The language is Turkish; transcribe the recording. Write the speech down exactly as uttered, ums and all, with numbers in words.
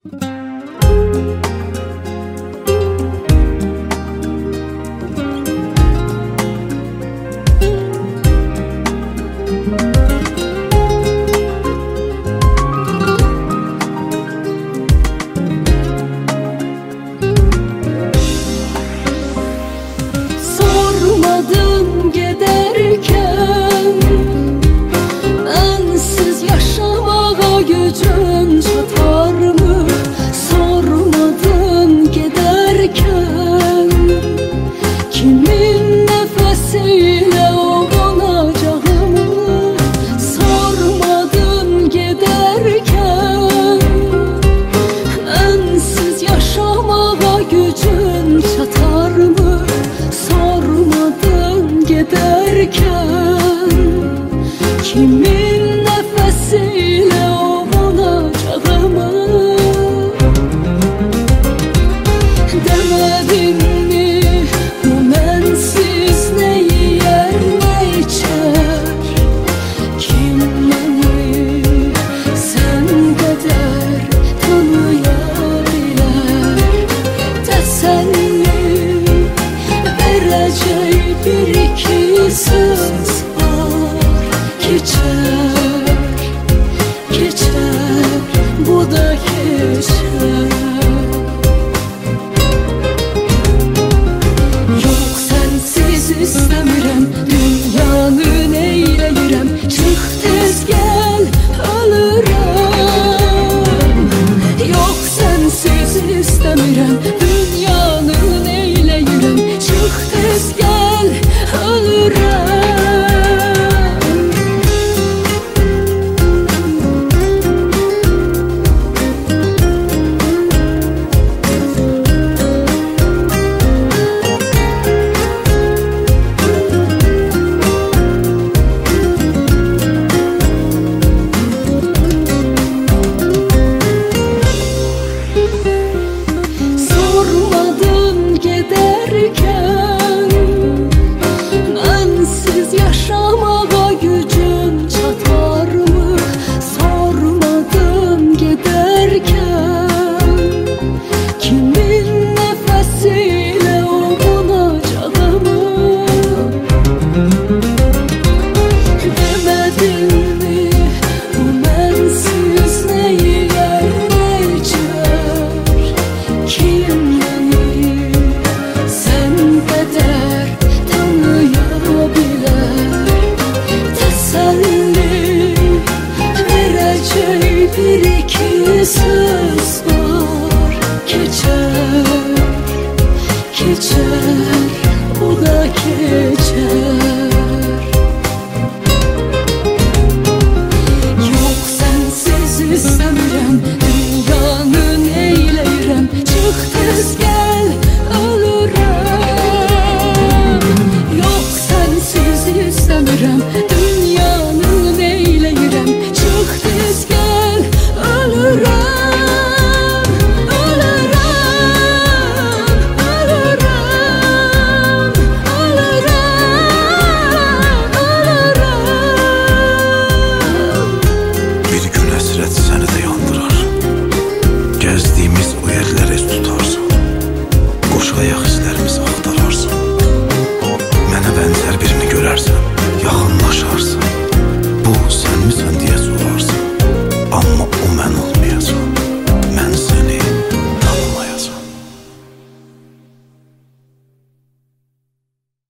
Sormadım giderken bensiz yaşamağa gücün çatar mı? Sormadın giderken kimin nefesiyle olacağımı? Sormadın giderken bensiz yaşamağa gücün çatar mı? Sormadın giderken kimin nefesiyle olacağımı? Demedin mi bu mensiz ne yer ne içer? Kim beni sen kadar tanıyabilir? Teselli vereceği bir iki söz var. Geçer, geçer, bu da geçer.